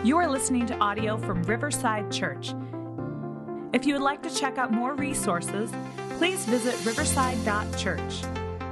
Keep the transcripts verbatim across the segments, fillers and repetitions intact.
You are listening to audio from Riverside Church. If you would like to check out more resources, please visit riverside dot church.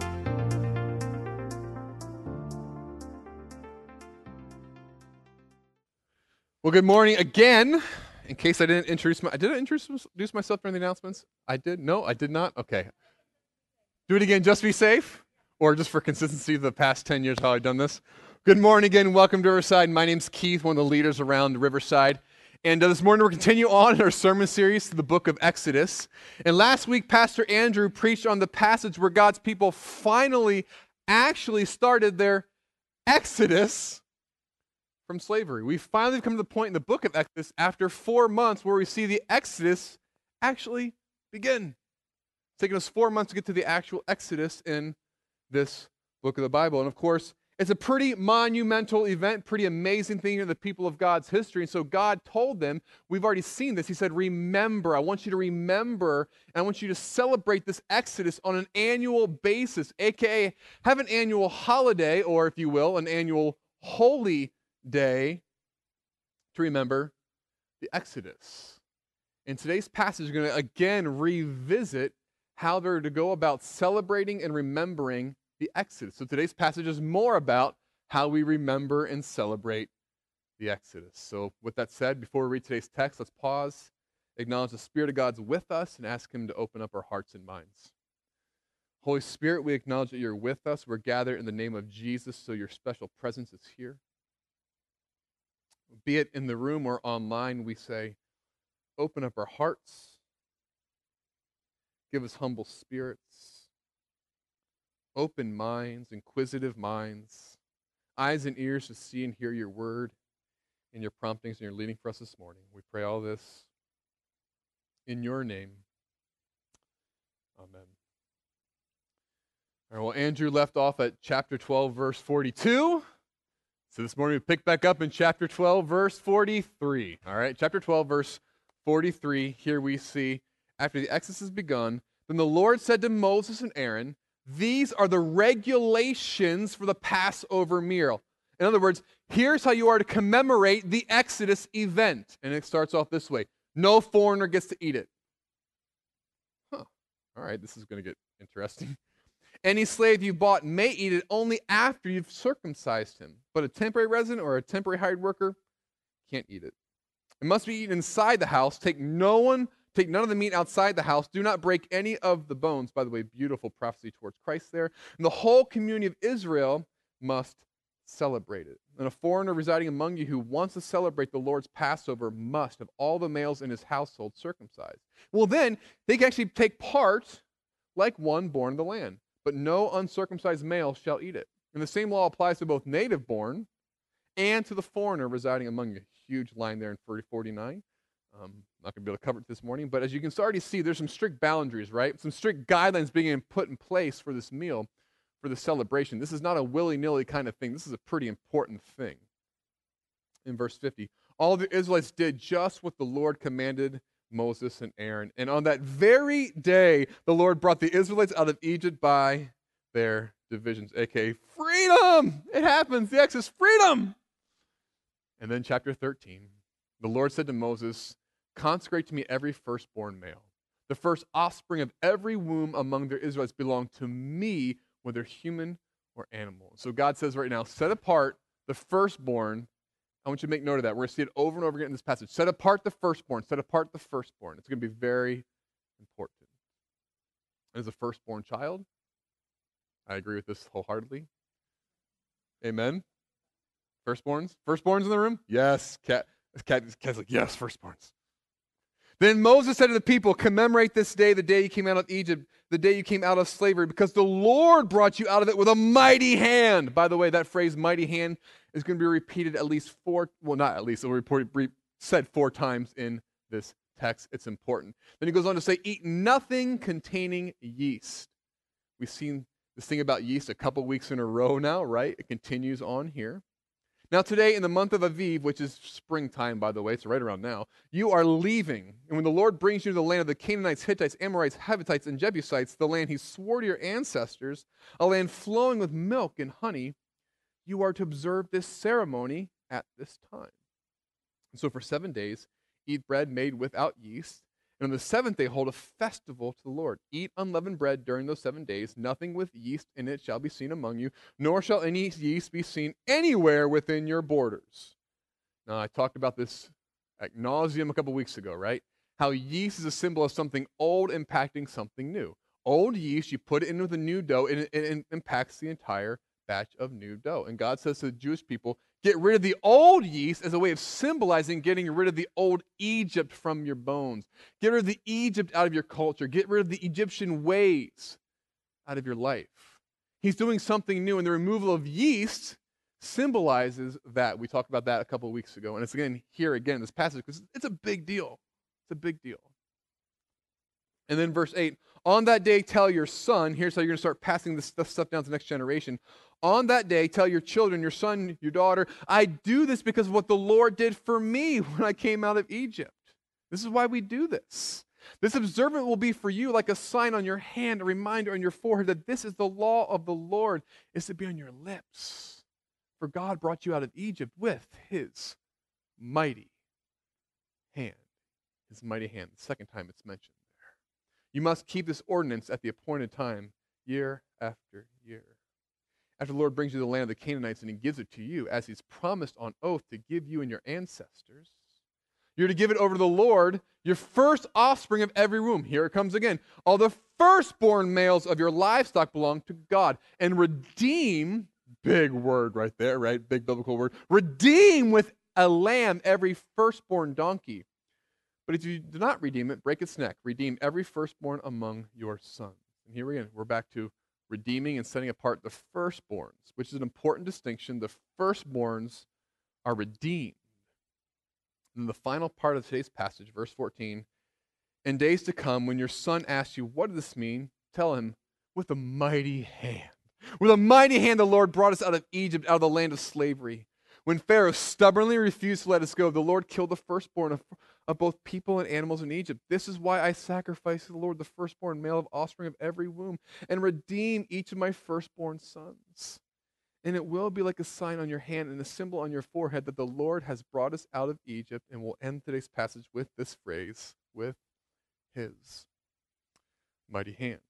Well, good morning again. In case I didn't introduce my, did I introduce myself during the announcements? I did? No, I did not? Okay. Do it again, just be safe? Or just for consistency of the past ten years how I've done this? Good morning again. Welcome to Riverside. My name's Keith, one of the leaders around Riverside. And uh, this morning we're continuing on in our sermon series to the book of Exodus. And last week, Pastor Andrew preached on the passage where God's people finally actually started their exodus from slavery. We finally come to the point in the book of Exodus after four months where we see the exodus actually begin. It's taken us four months to get to the actual exodus in this book of the Bible. And of course, it's a pretty monumental event, pretty amazing thing in the people of God's history. And so God told them, we've already seen this. He said, remember, I want you to remember, and I want you to celebrate this exodus on an annual basis, aka have an annual holiday, or if you will, an annual holy day to remember the Exodus. In today's passage, we're going to again revisit how they're to go about celebrating and remembering the Exodus. So today's passage is more about how we remember and celebrate the Exodus. So with that said, before we read today's text, let's pause, acknowledge the Spirit of God's with us, and ask Him to open up our hearts and minds. Holy Spirit, we acknowledge that you're with us. We're gathered in the name of Jesus, so your special presence is here. Be it in the room or online, we say, open up our hearts, give us humble spirits, open minds, inquisitive minds, eyes and ears to see and hear your word and your promptings and your leading for us this morning. We pray all this in your name. Amen. All right, well, Andrew left off at chapter twelve, verse forty-two. So this morning we pick back up in chapter twelve, verse forty-three. All right, chapter twelve, verse forty-three. Here we see, after the Exodus has begun, then the Lord said to Moses and Aaron, these are the regulations for the Passover meal. In other words, here's how you are to commemorate the Exodus event. And it starts off this way. No foreigner gets to eat it. Huh. All right, this is going to get interesting. Any slave you bought may eat it only after you've circumcised him. But a temporary resident or a temporary hired worker can't eat it. It must be eaten inside the house. Take no one Take none of the meat outside the house. Do not break any of the bones. By the way, beautiful prophecy towards Christ there. And the whole community of Israel must celebrate it. And a foreigner residing among you who wants to celebrate the Lord's Passover must have all the males in his household circumcised. Well, then they can actually take part like one born in the land. But no uncircumcised male shall eat it. And the same law applies to both native born and to the foreigner residing among you. Huge line there in forty-nine. Um, not going to be able to cover it this morning, but as you can already see, there's some strict boundaries, right? Some strict guidelines being put in place for this meal, for the celebration. This is not a willy-nilly kind of thing. This is a pretty important thing. In verse fifty, all the Israelites did just what the Lord commanded Moses and Aaron. And on that very day, the Lord brought the Israelites out of Egypt by their divisions, aka freedom! It happens, the Exodus, freedom! And then chapter thirteen, the Lord said to Moses, consecrate to me every firstborn male. The first offspring of every womb among the Israelites belong to me, whether human or animal. So God says right now, set apart the firstborn. I want you to make note of that. We're going to see it over and over again in this passage. Set apart the firstborn. Set apart the firstborn. It's going to be very important. As a firstborn child, I agree with this wholeheartedly. Amen. Firstborns? Firstborns in the room? Yes. Cat. Cat, Cat's like, yes, firstborns. Then Moses said to the people, commemorate this day, the day you came out of Egypt, the day you came out of slavery, because the Lord brought you out of it with a mighty hand. By the way, that phrase, mighty hand, is going to be repeated at least four, well, not at least, it'll be re- said four times in this text. It's important. Then he goes on to say, eat nothing containing yeast. We've seen this thing about yeast a couple weeks in a row now, right? It continues on here. Now today, in the month of Aviv, which is springtime, by the way, it's right around now, you are leaving. And when the Lord brings you to the land of the Canaanites, Hittites, Amorites, Hivitites, and Jebusites, the land he swore to your ancestors, a land flowing with milk and honey, you are to observe this ceremony at this time. And so for seven days, eat bread made without yeast. And on the seventh day, hold a festival to the Lord. Eat unleavened bread during those seven days. Nothing with yeast in it shall be seen among you, nor shall any yeast be seen anywhere within your borders. Now, I talked about this ad nauseum a couple weeks ago, right? How yeast is a symbol of something old impacting something new. Old yeast, you put it in with a new dough, and it, it impacts the entire batch of new dough. And God says to the Jewish people, get rid of the old yeast as a way of symbolizing getting rid of the old Egypt from your bones. Get rid of the Egypt out of your culture. Get rid of the Egyptian ways out of your life. He's doing something new, and the removal of yeast symbolizes that. We talked about that a couple of weeks ago, and it's again here again in this passage because it's a big deal. It's a big deal. And then verse eight, on that day tell your son, here's how you're going to start passing this stuff down to the next generation. On that day tell your children, your son, your daughter, I do this because of what the Lord did for me when I came out of Egypt. This is why we do this. This observance will be for you like a sign on your hand, a reminder on your forehead that this is the law of the Lord, is to be on your lips. For God brought you out of Egypt with his mighty hand. His mighty hand, the second time it's mentioned there. You must keep this ordinance at the appointed time, year after year. After the Lord brings you to the land of the Canaanites and he gives it to you, as he's promised on oath to give you and your ancestors, you're to give it over to the Lord, your first offspring of every womb. Here it comes again. All the firstborn males of your livestock belong to God. And redeem, big word right there, right? Big biblical word. Redeem with a lamb every firstborn donkey. But if you do not redeem it, break its neck. Redeem every firstborn among your sons. And here again, we're back to redeeming and setting apart the firstborns, which is an important distinction. The firstborns are redeemed. And the final part of today's passage, verse fourteen, in days to come, when your son asks you, what does this mean? Tell him, with a mighty hand. With a mighty hand the Lord brought us out of Egypt, out of the land of slavery. When Pharaoh stubbornly refused to let us go, the Lord killed the firstborn of, of both people and animals in Egypt. This is why I sacrifice to the Lord the firstborn male of offspring of every womb and redeem each of my firstborn sons. And it will be like a sign on your hand and a symbol on your forehead that the Lord has brought us out of Egypt. And we'll end today's passage with this phrase, with his mighty hand.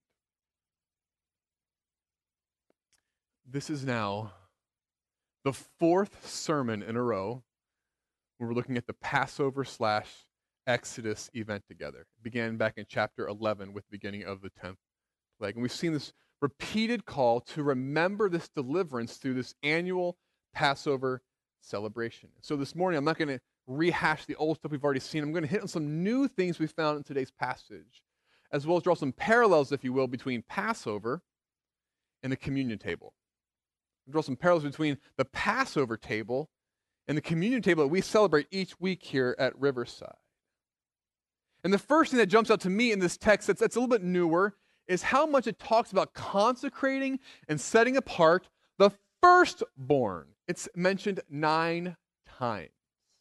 This is now the fourth sermon in a row where we're looking at the Passover slash Exodus event together. It began back in chapter eleven with the beginning of the tenth plague. And we've seen this repeated call to remember this deliverance through this annual Passover celebration. So this morning, I'm not going to rehash the old stuff we've already seen. I'm going to hit on some new things we found in today's passage, as well as draw some parallels, if you will, between Passover and the communion table. I'll draw some parallels between the Passover table and the communion table that we celebrate each week here at Riverside. And the first thing that jumps out to me in this text that's, that's a little bit newer is how much it talks about consecrating and setting apart the firstborn. It's mentioned nine times.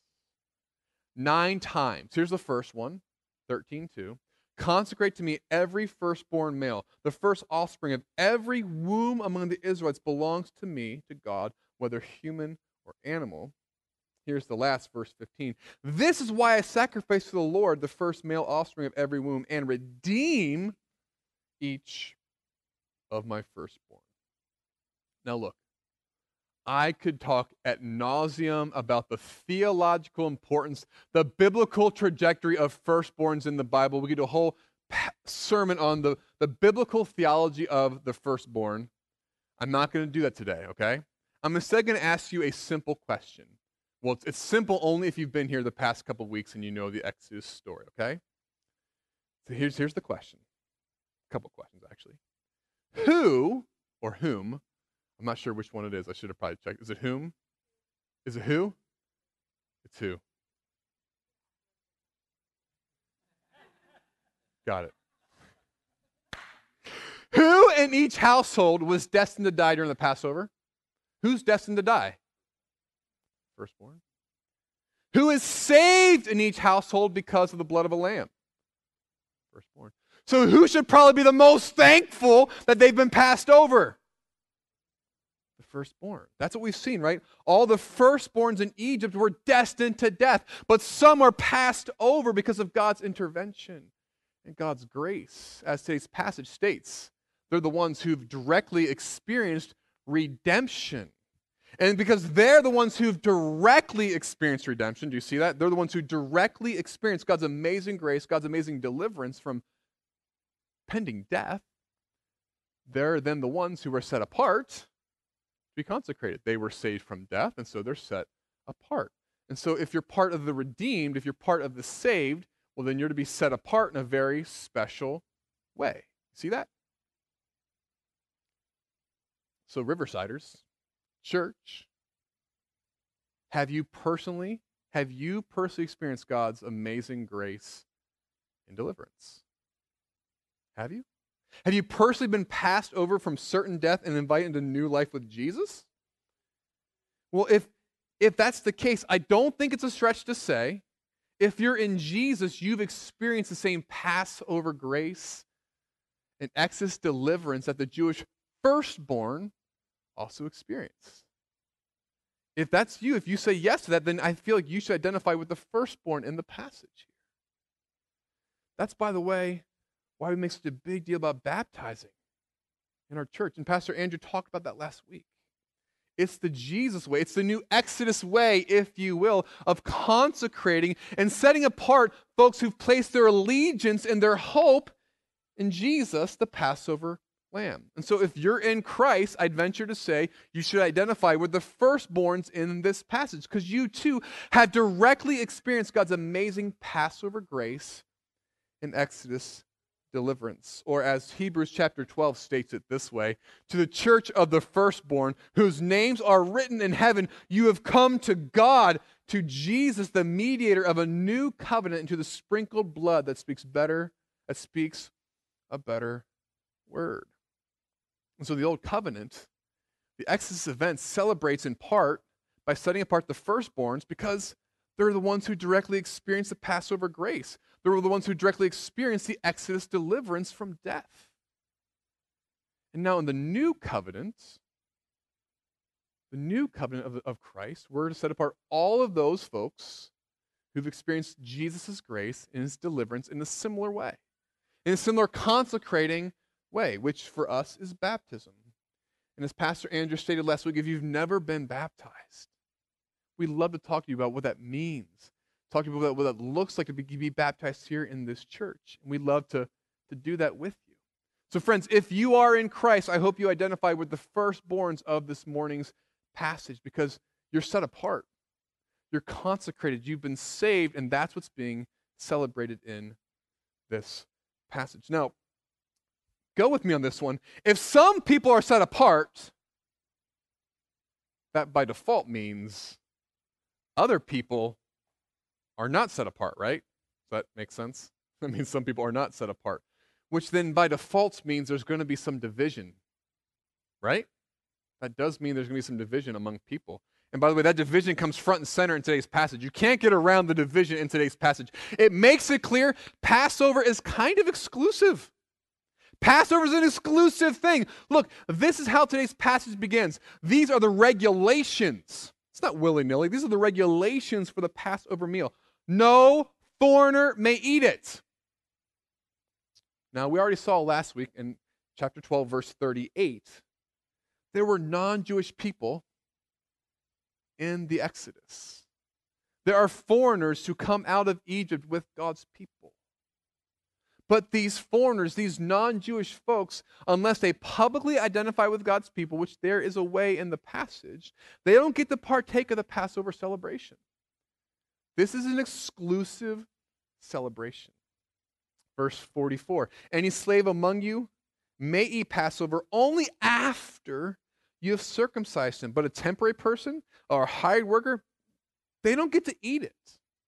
Nine times. Here's the first one, thirteen two. Consecrate to me every firstborn male. The first offspring of every womb among the Israelites belongs to me, to God, whether human or animal. Here's the last, verse fifteen. This is why I sacrifice to the Lord the first male offspring of every womb and redeem each of my firstborn. Now look, I could talk ad nauseum about the theological importance, the biblical trajectory of firstborns in the Bible. We could do a whole sermon on the, the biblical theology of the firstborn. I'm not going to do that today, okay? I'm instead going to ask you a simple question. Well, it's, it's simple only if you've been here the past couple of weeks and you know the Exodus story, okay? So here's, here's the question. A couple questions, actually. Who or whom, I'm not sure which one it is. I should have probably checked. Is it whom? Is it who? It's who. Got it. Who in each household was destined to die during the Passover? Who's destined to die? Firstborn. Who is saved in each household because of the blood of a lamb? Firstborn. So who should probably be the most thankful that they've been passed over? The firstborn. That's what we've seen, right? All the firstborns in Egypt were destined to death, but some are passed over because of God's intervention and God's grace. As today's passage states, they're the ones who've directly experienced redemption. And because they're the ones who've directly experienced redemption, do you see that? They're the ones who directly experience God's amazing grace, God's amazing deliverance from pending death. They're then the ones who were set apart to be consecrated. They were saved from death, and so they're set apart. And so if you're part of the redeemed, if you're part of the saved, well, then you're to be set apart in a very special way. See that? So Riversiders, church, have you personally, have you personally experienced God's amazing grace and deliverance? Have you? Have you personally been passed over from certain death and invited into new life with Jesus? Well, if if that's the case, I don't think it's a stretch to say, if you're in Jesus, you've experienced the same Passover grace and Exodus deliverance that the Jewish firstborn also experienced. If that's you, if you say yes to that, then I feel like you should identify with the firstborn in the passage here. That's, by the way, why we make such a big deal about baptizing in our church. And Pastor Andrew talked about that last week. It's the Jesus way. It's the new Exodus way, if you will, of consecrating and setting apart folks who've placed their allegiance and their hope in Jesus, the Passover Lamb. And so if you're in Christ, I'd venture to say you should identify with the firstborns in this passage, because you too have directly experienced God's amazing Passover grace in Exodus deliverance. Or as Hebrews chapter twelve states it this way, to the church of the firstborn, whose names are written in heaven, you have come to God, to Jesus, the mediator of a new covenant, and to the sprinkled blood that speaks better, that speaks a better word. And so the old covenant, the Exodus event, celebrates in part by setting apart the firstborns because they're the ones who directly experience the Passover grace. They're the ones who directly experience the Exodus deliverance from death. And now in the new covenant, the new covenant of, of Christ, we're to set apart all of those folks who've experienced Jesus' grace and his deliverance in a similar way, in a similar consecrating way, which for us is baptism. And as Pastor Andrew stated last week, if you've never been baptized, we'd love to talk to you about what that means. Talk to you about what that looks like to be, be baptized here in this church. And we'd love to, to do that with you. So friends, if you are in Christ, I hope you identify with the firstborns of this morning's passage, because you're set apart. You're consecrated. You've been saved, and that's what's being celebrated in this passage. Now, go with me on this one. If some people are set apart, that by default means other people are not set apart, right? Does that make sense? That means some people are not set apart, which then by default means there's going to be some division, right? That does mean there's going to be some division among people. And by the way, that division comes front and center in today's passage. You can't get around the division in today's passage. It makes it clear Passover is kind of exclusive. Passover is an exclusive thing. Look, this is how today's passage begins. These are the regulations. It's not willy-nilly. These are the regulations for the Passover meal. No foreigner may eat it. Now, we already saw last week in chapter twelve, verse thirty-eight, there were non-Jewish people in the Exodus. There are foreigners who come out of Egypt with God's people. But these foreigners, these non-Jewish folks, unless they publicly identify with God's people, which there is a way in the passage, they don't get to partake of the Passover celebration. This is an exclusive celebration. Verse forty-four, any slave among you may eat Passover only after you have circumcised him. But a temporary person or a hired worker, they don't get to eat it.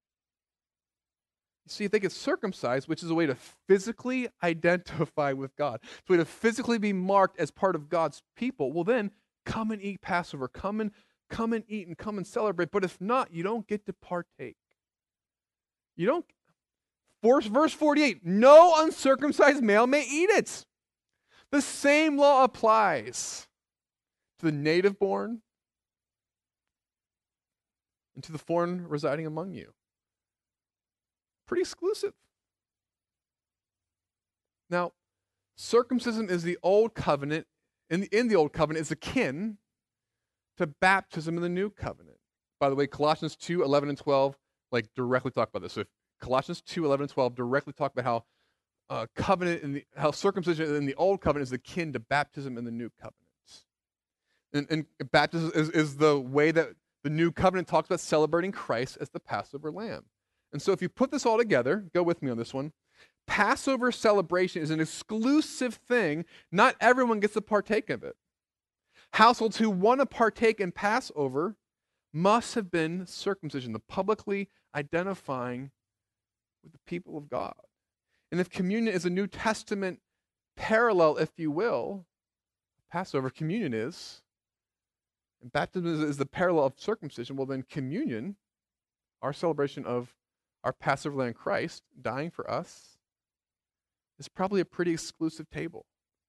See, if they get circumcised, which is a way to physically identify with God, it's a way to physically be marked as part of God's people, well then, come and eat Passover. Come and, come and eat and come and celebrate. But if not, you don't get to partake. You don't, verse forty-eight, no uncircumcised male may eat it. The same law applies to the native born, and to the foreign residing among you. Pretty exclusive. Now, circumcision is the old covenant, in the, in the old covenant is akin to baptism in the new covenant. By the way, Colossians two, eleven, and twelve, like directly talk about this. So if Colossians two, eleven, and twelve directly talk about how uh, covenant in the, how circumcision in the old covenant is akin to baptism in the new covenant. And, and baptism is, is the way that the new covenant talks about celebrating Christ as the Passover lamb. And so if you put this all together, go with me on this one. Passover celebration is an exclusive thing. Not everyone gets to partake of it. Households who want to partake in Passover must have been circumcision, the publicly identifying with the people of God. And if communion is a New Testament parallel, if you will, Passover communion is, and baptism is, is the parallel of circumcision, well then communion, our celebration of our Passover Lamb Christ dying for us, is probably a pretty exclusive table.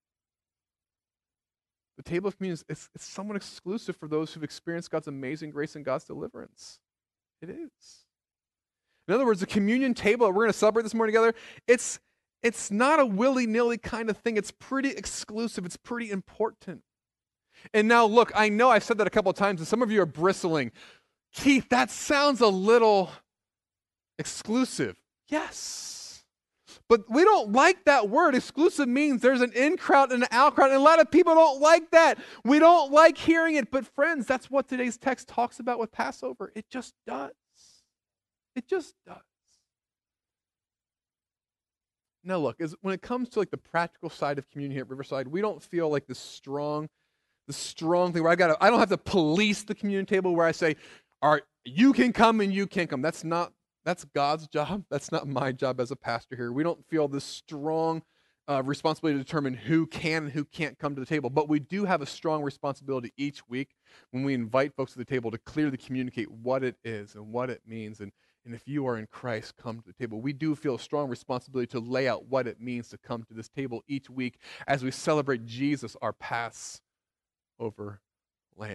The table of communion is it's somewhat exclusive for those who've experienced God's amazing grace and God's deliverance. It is. In other words, the communion table that we're going to celebrate this morning together, it's, it's not a willy-nilly kind of thing. It's pretty exclusive. It's pretty important. And now, look, I know I've said that a couple of times, and some of you are bristling. Keith, that sounds a little exclusive. Yes. But we don't like that word. Exclusive means there's an in crowd and an out crowd, and a lot of people don't like that. We don't like hearing it. But friends, that's what today's text talks about with Passover. It just does. It just does. Now look, as, when it comes to like the practical side of communion here at Riverside, we don't feel like the strong, the strong thing where I got I don't have to police the communion table where I say, all right, you can come and you can't come. That's not That's God's job. That's not my job as a pastor here. We don't feel this strong uh, responsibility to determine who can and who can't come to the table. But we do have a strong responsibility each week when we invite folks to the table to clearly communicate what it is and what it means. And, and if you are in Christ, come to the table. We do feel a strong responsibility to lay out what it means to come to this table each week as we celebrate Jesus, our Passover Lamb.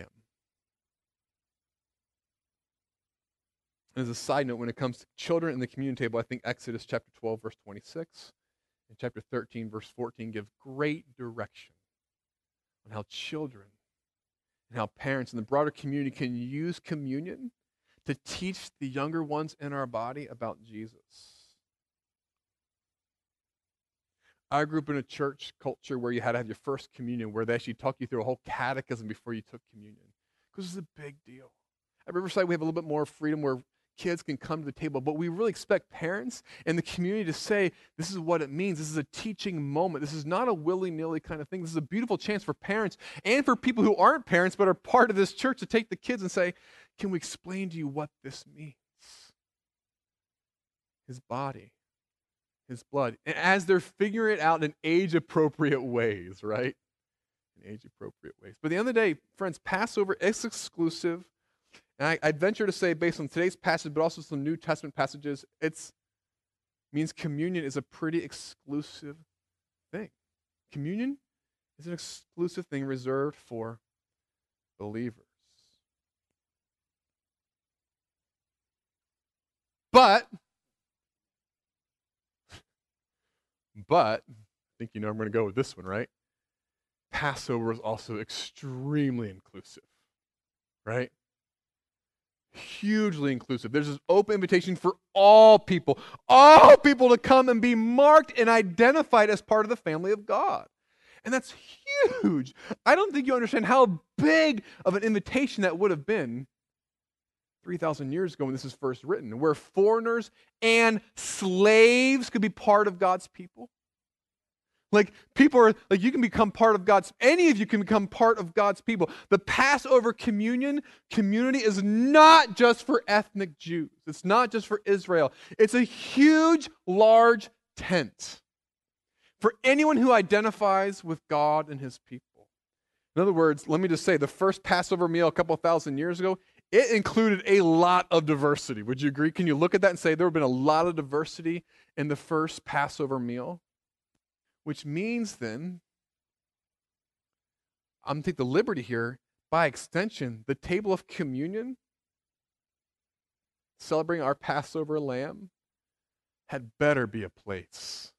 And as a side note, when it comes to children in the communion table, I think Exodus chapter twelve, verse twenty-six, and chapter thirteen, verse fourteen give great direction on how children and how parents and the broader community can use communion to teach the younger ones in our body about Jesus. I grew up in a church culture where you had to have your first communion, where they actually talk you through a whole catechism before you took communion, because it's a big deal. At Riverside, we have a little bit more freedom where kids can come to the table, but we really expect parents and the community to say, this is what it means. This is a teaching moment. This is not a willy-nilly kind of thing. This is a beautiful chance for parents and for people who aren't parents but are part of this church to take the kids and say, can we explain to you what this means? His body, his blood. And as they're figuring it out in age-appropriate ways, right? In age-appropriate ways. But at the end of the day, friends, Passover is exclusive. And I, I'd venture to say, based on today's passage, but also some New Testament passages, it means communion is a pretty exclusive thing. Communion is an exclusive thing reserved for believers. But, but, I think you know I'm going to go with this one, right? Passover is also extremely inclusive, right? Hugely inclusive. There's this open invitation for all people, all people to come and be marked and identified as part of the family of God. And that's huge. I don't think you understand how big of an invitation that would have been three thousand years ago when this is first written, where foreigners and slaves could be part of God's people. Like people are, like you can become part of God's, any of you can become part of God's people. The Passover communion community is not just for ethnic Jews. It's not just for Israel. It's a huge, large tent for anyone who identifies with God and his people. In other words, let me just say, the first Passover meal a couple thousand years ago, it included a lot of diversity. Would you agree? Can you look at that and say there have been a lot of diversity in the first Passover meal? Which means then, I'm going to take the liberty here, by extension, the table of communion, celebrating our Passover lamb, had better be a place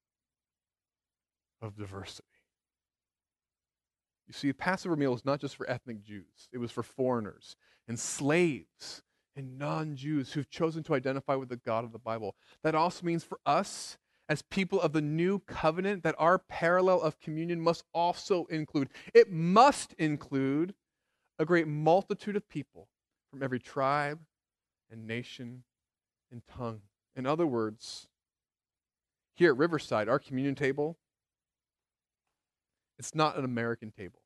of diversity. You see, the Passover meal was not just for ethnic Jews. It was for foreigners and slaves and non-Jews who've chosen to identify with the God of the Bible. That also means for us, as people of the new covenant, that our parallel of communion must also include, it must include a great multitude of people from every tribe and nation and tongue. In other words, here at Riverside, our communion table, it's not an American table.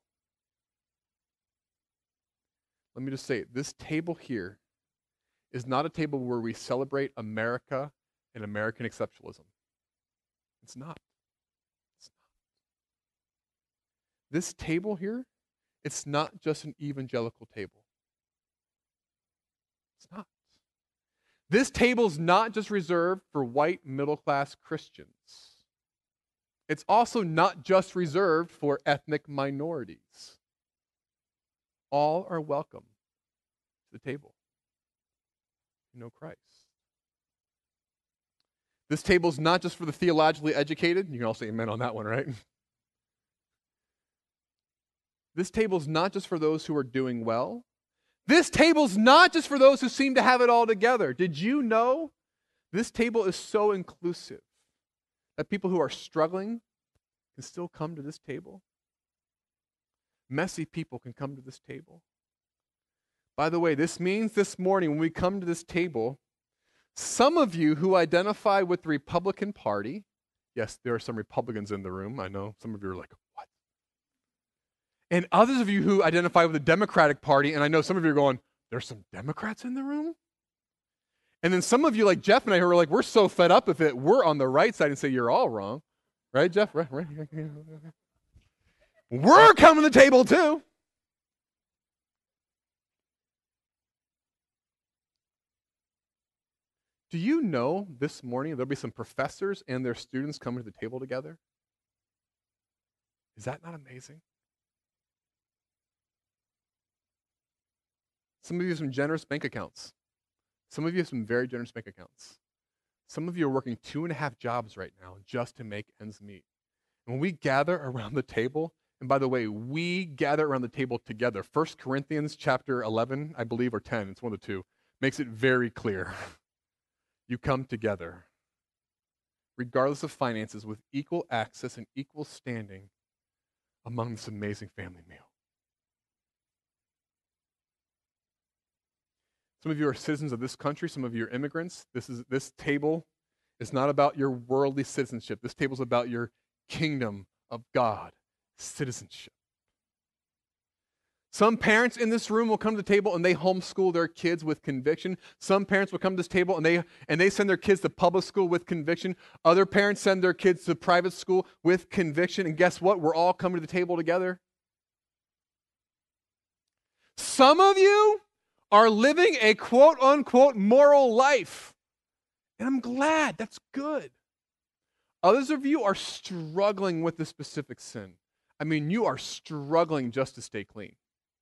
Let me just say it. This table here is not a table where we celebrate America and American exceptionalism. It's not. It's not. This table here, it's not just an evangelical table. It's not. This table is not just reserved for white middle-class Christians. It's also not just reserved for ethnic minorities. All are welcome to the table. You know Christ. This table is not just for the theologically educated. You can all say amen on that one, right? This table is not just for those who are doing well. This table is not just for those who seem to have it all together. Did you know this table is so inclusive that people who are struggling can still come to this table? Messy people can come to this table. By the way, this means this morning when we come to this table, some of you who identify with the Republican Party, yes, there are some Republicans in the room. I know some of you are like, what? And others of you who identify with the Democratic Party, and I know some of you are going, there's some Democrats in the room? And then some of you, like Jeff and I, who are like, we're so fed up with it, we're on the right side and say, you're all wrong. Right, Jeff? Right, right. We're coming to the table too. Do you know this morning there'll be some professors and their students coming to the table together? Is that not amazing? Some of you have some generous bank accounts. Some of you have some very generous bank accounts. Some of you are working two and a half jobs right now just to make ends meet. And when we gather around the table, and by the way, we gather around the table together. First Corinthians chapter eleven, I believe, or ten, it's one of the two, makes it very clear. You come together, regardless of finances, with equal access and equal standing among this amazing family meal. Some of you are citizens of this country. Some of you are immigrants. This is this table is not about your worldly citizenship. This table is about your kingdom of God citizenship. Some parents in this room will come to the table and they homeschool their kids with conviction. Some parents will come to this table and they and they send their kids to public school with conviction. Other parents send their kids to private school with conviction. And guess what? We're all coming to the table together. Some of you are living a quote-unquote moral life. And I'm glad. That's good. Others of you are struggling with the specific sin. I mean, you are struggling just to stay clean.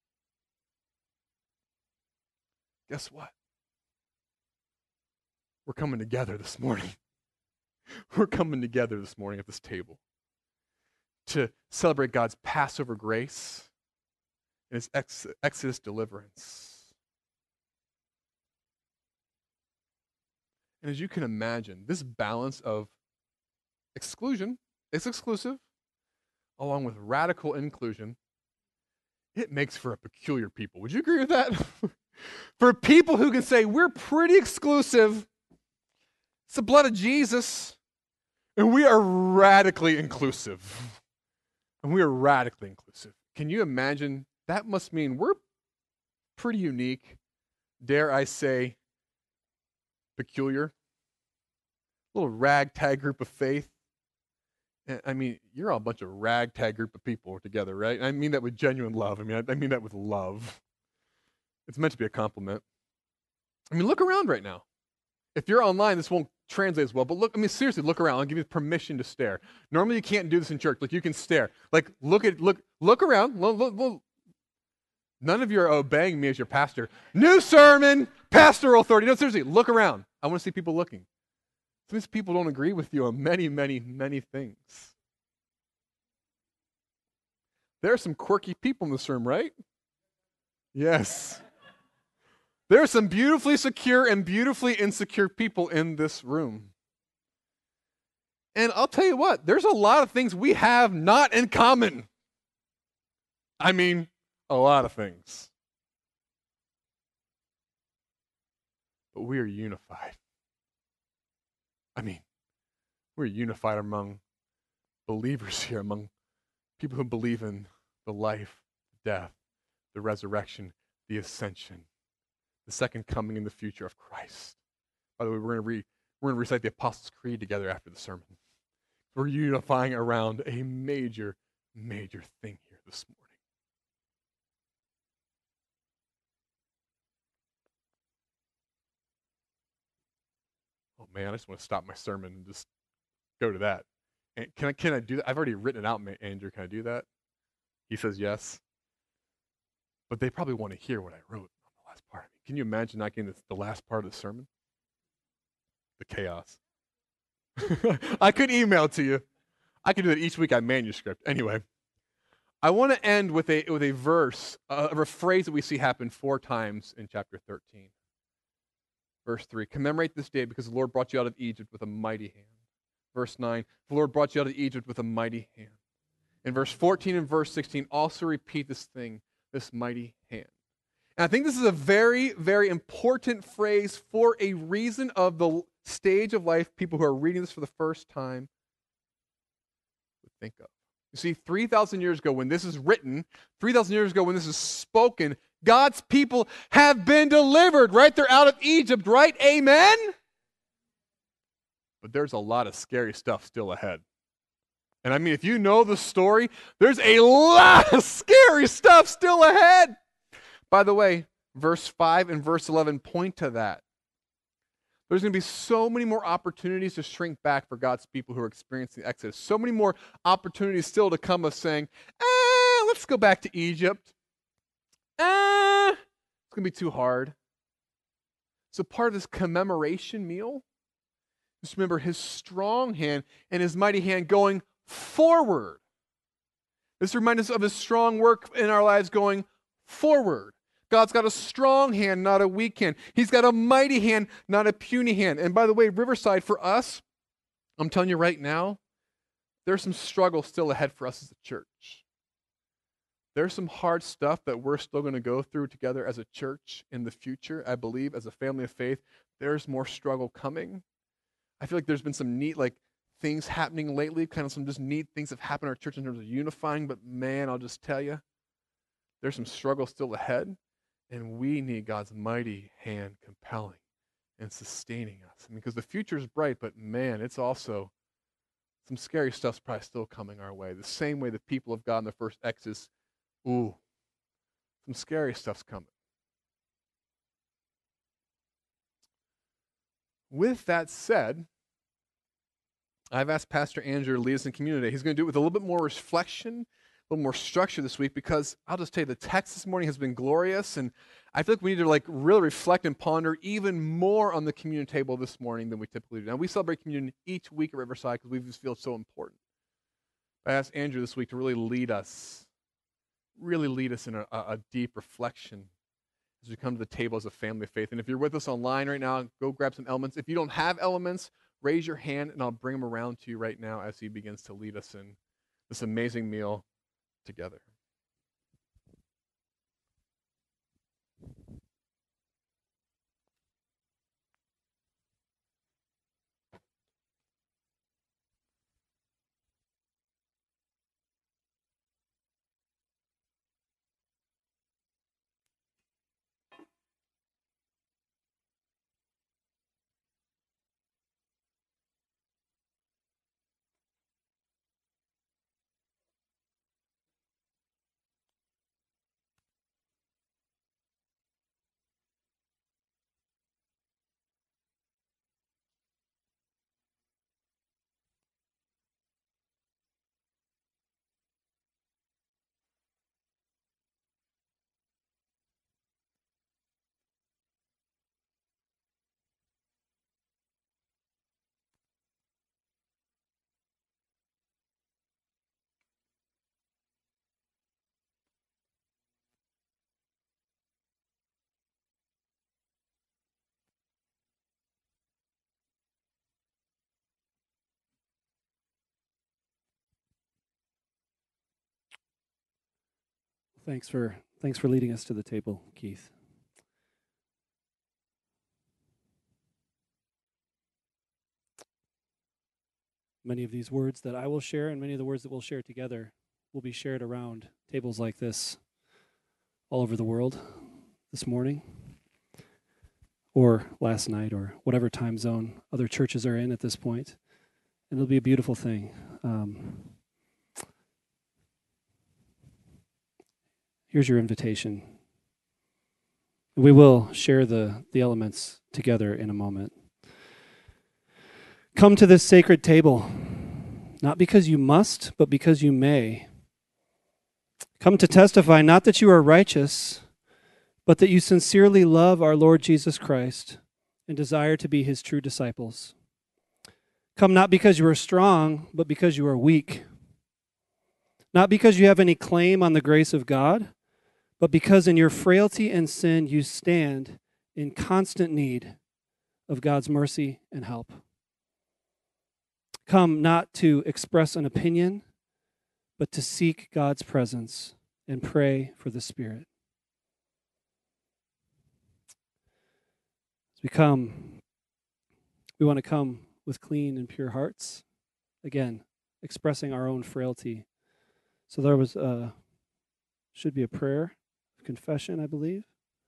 Guess what? We're coming together this morning. We're coming together this morning at this table to celebrate God's Passover grace and His ex- Exodus deliverance. And as you can imagine, this balance of exclusion, it's exclusive, along with radical inclusion, it makes for a peculiar people. Would you agree with that? For people who can say, we're pretty exclusive, it's the blood of Jesus, and we are radically inclusive. And we are radically inclusive. Can you imagine? That must mean we're pretty unique, dare I say, peculiar. A little ragtag group of faith. I mean, you're all a bunch of ragtag group of people together, right? I mean that with genuine love. I mean, I, I mean that with love. It's meant to be a compliment. I mean, look around right now. If you're online, this won't translate as well, but look, I mean, seriously, look around. I'll give you permission to stare. Normally, you can't do this in church. Like, you can stare. Like, look at, look, look around. Look, look, look. None of you are obeying me as your pastor. New sermon, pastoral authority. No, seriously, look around. I want to see people looking. Some of these people don't agree with you on many, many, many things. There are some quirky people in this room, right? Yes. There are some beautifully secure and beautifully insecure people in this room. And I'll tell you what, there's a lot of things we have not in common. I mean, a lot of things. But we are unified. I mean, we're unified among believers here, among people who believe in the life, death, the resurrection, the ascension, the second coming in the future of Christ. By the way, we're going to re, we're going to recite the Apostles' Creed together after the sermon. We're unifying around a major, major thing here this morning. Oh man, I just want to stop my sermon and just go to that. And can I can I do that? I've already written it out, Andrew. Can I do that? He says yes. But they probably want to hear what I wrote on the last part. Can you imagine not getting the last part of the sermon? The chaos. I could email it to you. I could do that each week on manuscript. Anyway, I want to end with a with a verse, uh, a phrase that we see happen four times in chapter thirteen. Verse three, commemorate this day because the Lord brought you out of Egypt with a mighty hand. Verse nine, the Lord brought you out of Egypt with a mighty hand. In verse fourteen and verse sixteen, also repeat this thing, this mighty hand. And I think this is a very, very important phrase for a reason of the stage of life people who are reading this for the first time would think of. You see, three thousand years ago when this is written, three thousand years ago when this is spoken, God's people have been delivered, right? They're out of Egypt, right? Amen? But there's a lot of scary stuff still ahead. And I mean, if you know the story, there's a lot of scary stuff still ahead. By the way, verse five and verse eleven point to that. There's going to be so many more opportunities to shrink back for God's people who are experiencing the Exodus. So many more opportunities still to come of saying, eh, let's go back to Egypt. Eh, it's going to be too hard. So part of this commemoration meal, just remember his strong hand and his mighty hand going forward. This reminds us of his strong work in our lives going forward. God's got a strong hand, not a weak hand. He's got a mighty hand, not a puny hand. And by the way, Riverside, for us, I'm telling you right now, there's some struggle still ahead for us as a church. There's some hard stuff that we're still going to go through together as a church in the future. I believe as a family of faith, there's more struggle coming. I feel like there's been some neat like things happening lately, kind of some just neat things have happened in our church in terms of unifying, but man, I'll just tell you, there's some struggle still ahead. And we need God's mighty hand compelling and sustaining us. I mean, because the future is bright, but man, it's also some scary stuff's probably still coming our way. The same way the people of God in the first Exodus, ooh, some scary stuff's coming. With that said, I've asked Pastor Andrew to lead us in community. He's going to do it with a little bit more reflection, a little more structure this week, because I'll just tell you, the text this morning has been glorious, and I feel like we need to like really reflect and ponder even more on the communion table this morning than we typically do. Now, we celebrate communion each week at Riverside because we just feel it's so important. I asked Andrew this week to really lead us, really lead us in a, a deep reflection as we come to the table as a family of faith. And if you're with us online right now, go grab some elements. If you don't have elements, raise your hand, and I'll bring them around to you right now as he begins to lead us in this amazing meal together. Thanks for thanks for leading us to the table, Keith. Many of these words that I will share and many of the words that we'll share together will be shared around tables like this all over the world this morning or last night or whatever time zone other churches are in at this point. And it'll be a beautiful thing. Um, here's your invitation. We will share the, the elements together in a moment. Come to this sacred table, not because you must, but because you may. Come to testify not that you are righteous, but that you sincerely love our Lord Jesus Christ and desire to be his true disciples. Come not because you are strong, but because you are weak. Not because you have any claim on the grace of God, but because in your frailty and sin you stand in constant need of God's mercy and help. Come not to express an opinion, but to seek God's presence and pray for the Spirit. As we come, we want to come with clean and pure hearts. Again, expressing our own frailty. So there was a, should be a prayer of confession, I believe.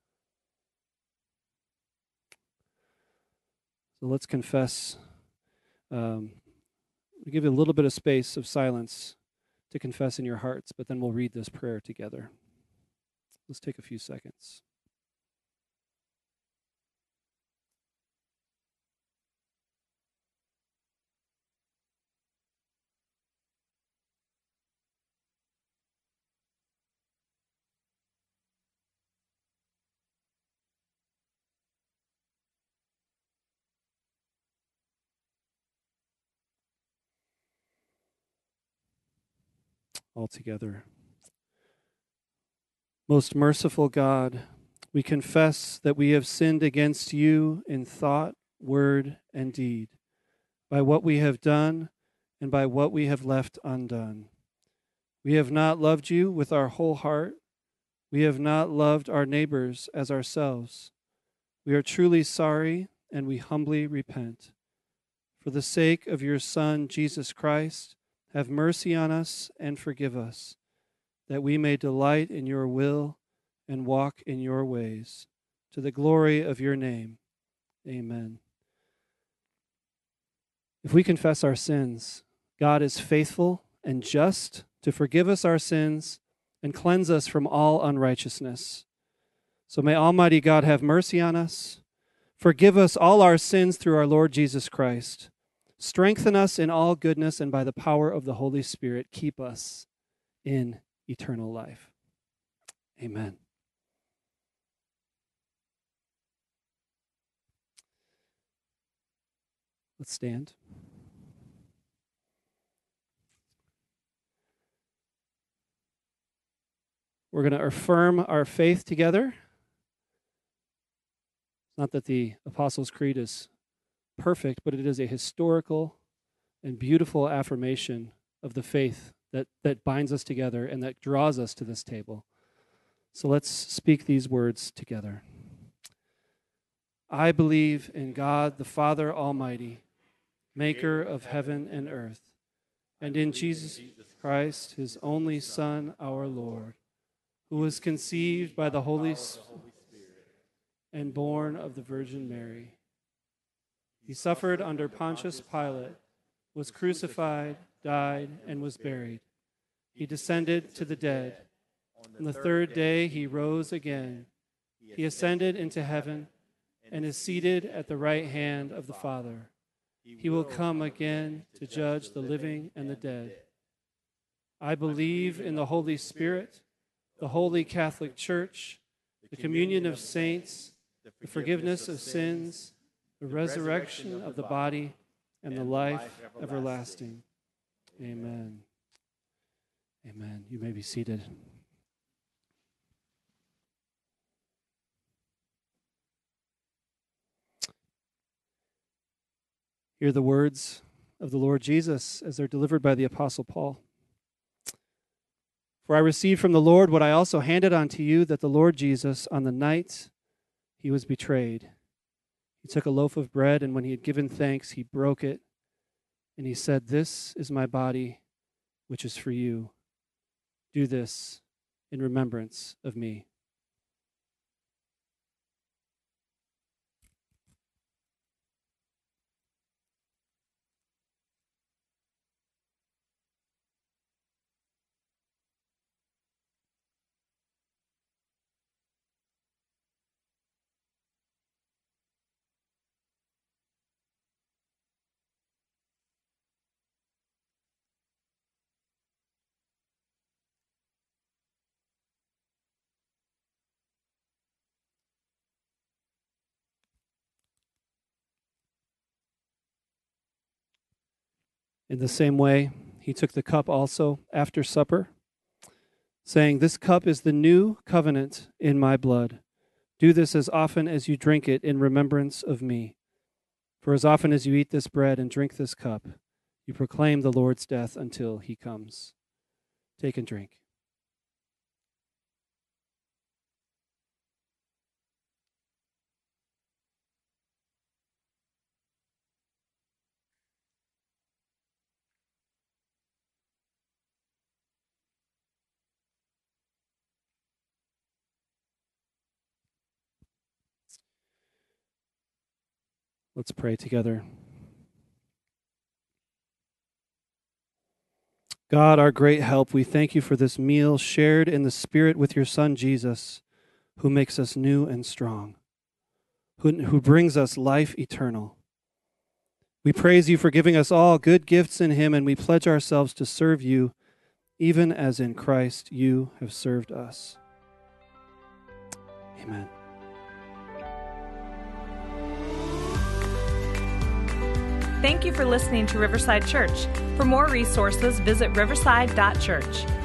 So let's confess. Um, we'll give you a little bit of space of silence to confess in your hearts, but then we'll read this prayer together. Let's take a few seconds. All together. Most merciful God, we confess that we have sinned against you in thought, word, and deed, by what we have done and by what we have left undone. We have not loved you with our whole heart. We have not loved our neighbors as ourselves. We are truly sorry and we humbly repent. For the sake of your Son, Jesus Christ, have mercy on us and forgive us, that we may delight in your will and walk in your ways, to the glory of your name. Amen. If we confess our sins, God is faithful and just to forgive us our sins and cleanse us from all unrighteousness. So may Almighty God have mercy on us, forgive us all our sins through our Lord Jesus Christ, strengthen us in all goodness, and by the power of the Holy Spirit, keep us in eternal life. Amen. Let's stand. We're going to affirm our faith together. Not that the Apostles' Creed is perfect, but it is a historical and beautiful affirmation of the faith that, that binds us together and that draws us to this table. So let's speak these words together. I believe in God, the Father Almighty, maker of heaven and earth, and in Jesus Christ, his only Son, our Lord, who was conceived by the Holy Spirit and born of the Virgin Mary. He suffered under Pontius Pilate, was crucified, died, and was buried. He descended to the dead. On the third day he rose again. He ascended into heaven and is seated at the right hand of the Father. He will come again to judge the living and the dead. I believe in the Holy Spirit, the Holy Catholic Church, the communion of saints, the forgiveness of sins, the resurrection of the body, and the life everlasting. Amen. Amen. You may be seated. Hear the words of the Lord Jesus as they're delivered by the Apostle Paul. For I received from the Lord what I also handed on to you, that the Lord Jesus, on the night he was betrayed, he took a loaf of bread, and when he had given thanks, he broke it, and he said, "This is my body, which is for you. Do this in remembrance of me." In the same way, he took the cup also after supper, saying, "This cup is the new covenant in my blood. Do this as often as you drink it in remembrance of me. For as often as you eat this bread and drink this cup, you proclaim the Lord's death until he comes." Take and drink. Let's pray together. God, our great help, we thank you for this meal shared in the Spirit with your Son, Jesus, who makes us new and strong, who, who brings us life eternal. We praise you for giving us all good gifts in him, and we pledge ourselves to serve you, even as in Christ you have served us. Amen. Thank you for listening to Riverside Church. For more resources, visit riverside dot church.